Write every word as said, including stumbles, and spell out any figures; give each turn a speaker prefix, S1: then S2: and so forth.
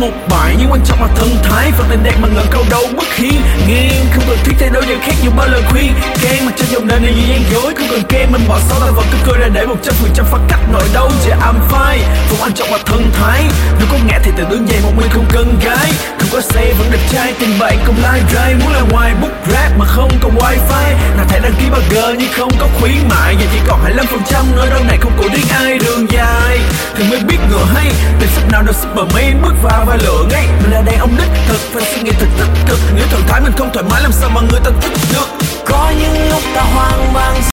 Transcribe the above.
S1: một bài nhưng quan trọng là thần thái, phần tình đẹp mà ngẩng cao đầu bất hiên ngang, không cần thiết thay đổi điều khác dù bao lời khuyên can mà cho dòng đời này như gian dối, không cần khen mình bỏ sót ta vẫn cứ cười ra để một trăm phần trăm phát cắt nổi đâu giờ I'm fine, phần quan trọng là thần thái, nếu có ngã thì tự đứng dậy một mình không cần gái, không có xe vẫn đẹp trai tình bạn cùng live drive, muốn là ngoài book rap mà không còn wifi, nào thể đăng ký burger nhưng không có khuyến mại, giờ chỉ còn hai mươi lăm phần trăm nơi đâu này không cổ điên ai đường dài, thì mới biết ngựa hay tìm sách nào được Superman bước vào và lựa ngay, mình là đàn ông đích thực phải suy nghĩ thật tích cực, nếu thần thái mình không thoải mái làm sao mà người ta thích được.
S2: Có những lúc ta hoang mang